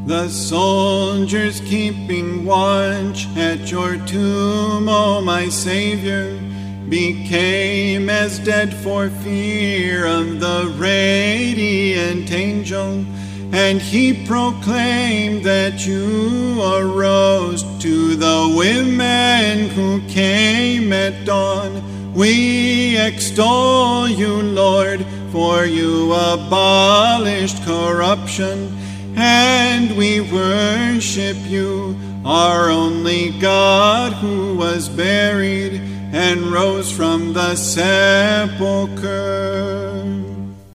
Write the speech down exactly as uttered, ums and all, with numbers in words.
The soldiers keeping watch at your tomb, O my Savior, became as dead for fear of the radiant angel, and he proclaimed that you arose to the women who came at dawn. We extol you, Lord, for you abolished corruption, and we worship you, our only God, who was buried and rose from the sepulchre.